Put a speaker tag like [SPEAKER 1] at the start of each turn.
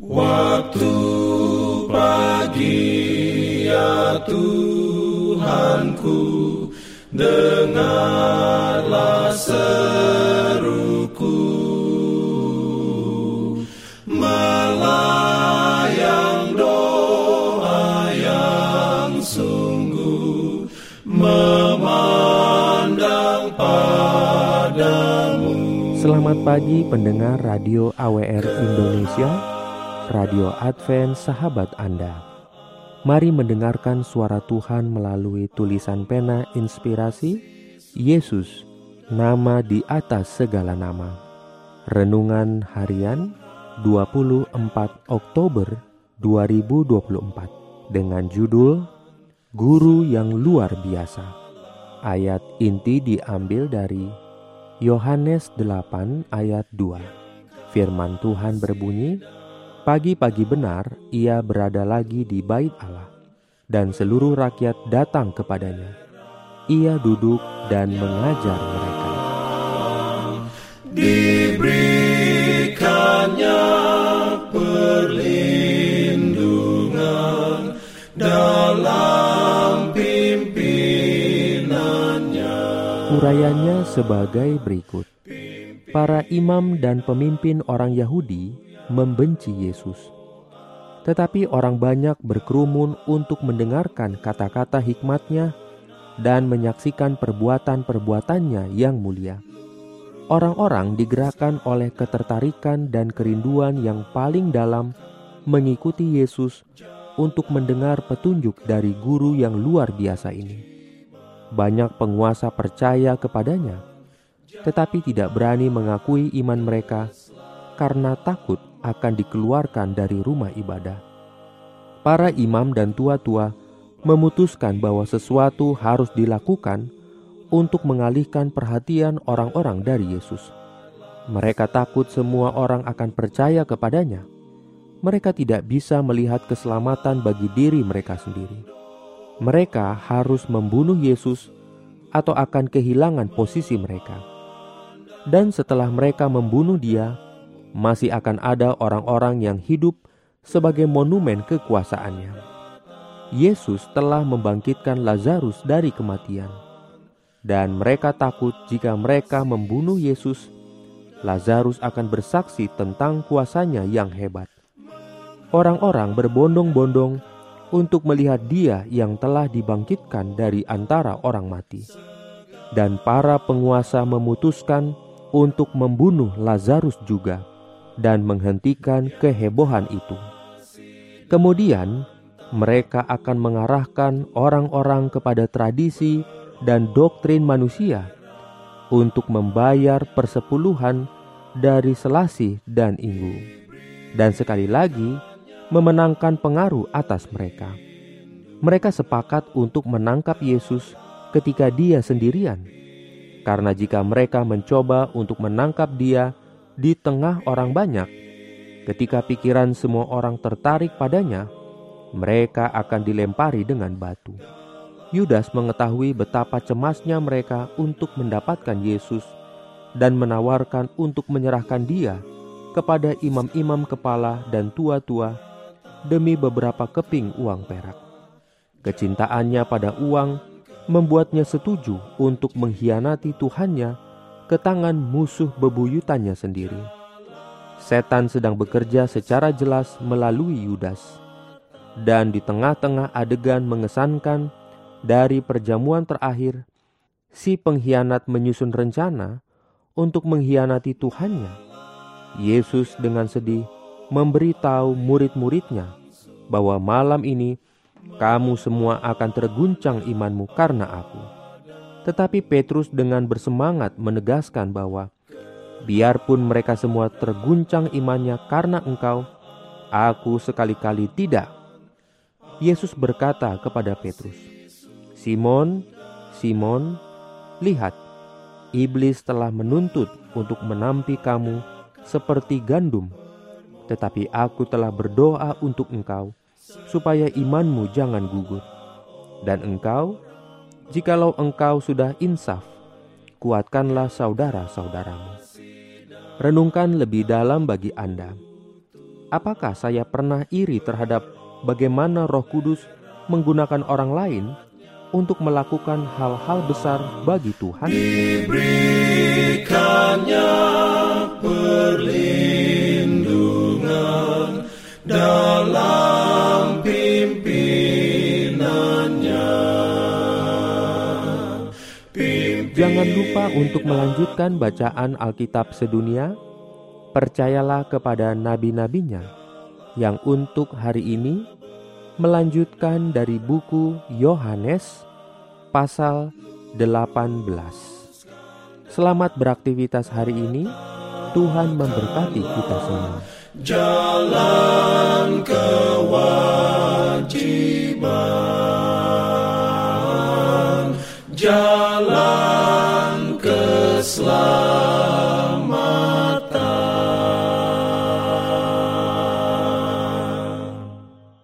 [SPEAKER 1] Waktu pagi ya Tuhanku, dengarlah seruku, melayang doa yang sungguh, memandang padamu.
[SPEAKER 2] Selamat pagi pendengar Radio AWR Indonesia, Radio Advent Sahabat Anda. Mari mendengarkan suara Tuhan melalui tulisan pena inspirasi Yesus, nama di atas segala nama. Renungan harian 24 Oktober 2024 dengan judul Guru yang Luar Biasa. Ayat inti diambil dari Yohanes 8 ayat 2. Firman Tuhan berbunyi, pagi-pagi benar ia berada lagi di bait Allah, dan seluruh rakyat datang kepadanya. Ia duduk dan mengajar mereka.
[SPEAKER 1] Diberikannya perlindungan dalam pimpinannya.
[SPEAKER 2] Urayanya sebagai berikut. Para imam dan pemimpin orang Yahudi membenci Yesus. Tetapi orang banyak berkerumun untuk mendengarkan kata-kata hikmat-Nya dan menyaksikan perbuatan-perbuatannya yang mulia. Orang-orang digerakkan oleh ketertarikan dan kerinduan yang paling dalam mengikuti Yesus untuk mendengar petunjuk dari guru yang luar biasa ini. Banyak penguasa percaya kepadanya, tetapi tidak berani mengakui iman mereka karena takut akan dikeluarkan dari rumah ibadah. Para imam dan tua-tua memutuskan bahwa sesuatu harus dilakukan untuk mengalihkan perhatian orang-orang dari Yesus. Mereka takut semua orang akan percaya kepadanya. Mereka tidak bisa melihat keselamatan bagi diri mereka sendiri. Mereka harus membunuh Yesus atau akan kehilangan posisi mereka. Dan setelah mereka membunuh Dia, masih akan ada orang-orang yang hidup sebagai monumen kekuasaannya. Yesus telah membangkitkan Lazarus dari kematian. Dan mereka takut jika mereka membunuh Yesus, Lazarus akan bersaksi tentang kuasanya yang hebat. Orang-orang berbondong-bondong untuk melihat Dia yang telah dibangkitkan dari antara orang mati. Dan para penguasa memutuskan untuk membunuh Lazarus juga dan menghentikan kehebohan itu. Kemudian mereka akan mengarahkan orang-orang kepada tradisi dan doktrin manusia untuk membayar persepuluhan dari selasih dan inggu, dan sekali lagi memenangkan pengaruh atas mereka. Mereka sepakat untuk menangkap Yesus ketika Dia sendirian, karena jika mereka mencoba untuk menangkap Dia di tengah orang banyak, ketika pikiran semua orang tertarik padanya, mereka akan dilempari dengan batu. Yudas mengetahui betapa cemasnya mereka untuk mendapatkan Yesus dan menawarkan untuk menyerahkan Dia kepada imam-imam kepala dan tua-tua demi beberapa keping uang perak. Kecintaannya pada uang membuatnya setuju untuk mengkhianati Tuhannya ke tangan musuh bebuyutannya sendiri. Setan sedang bekerja secara jelas melalui Yudas. Dan di tengah-tengah adegan mengesankan dari perjamuan terakhir, si pengkhianat menyusun rencana untuk mengkhianati Tuhannya. Yesus dengan sedih memberitahu murid-muridnya bahwa malam ini kamu semua akan terguncang imanmu karena aku. Tetapi Petrus dengan bersemangat menegaskan bahwa biarpun mereka semua terguncang imannya karena engkau, aku sekali-kali tidak. Yesus berkata kepada Petrus, Simon, Simon, lihat, iblis telah menuntut untuk menampi kamu seperti gandum. Tetapi aku telah berdoa untuk engkau, supaya imanmu jangan gugur. Dan engkau, jikalau engkau sudah insaf, kuatkanlah saudara-saudaramu. Renungkan lebih dalam bagi Anda. apakah saya pernah iri terhadap bagaimana Roh Kudus menggunakan orang lain untuk melakukan hal-hal besar bagi Tuhan?
[SPEAKER 1] Diberikannya perlindungan dalam pimpinannya.
[SPEAKER 2] Jangan lupa untuk melanjutkan bacaan Alkitab sedunia. Percayalah kepada nabi-nabinya yang untuk hari ini melanjutkan dari buku Yohanes pasal 18. Selamat beraktivitas hari ini. Tuhan memberkati kita semua.
[SPEAKER 1] Jalan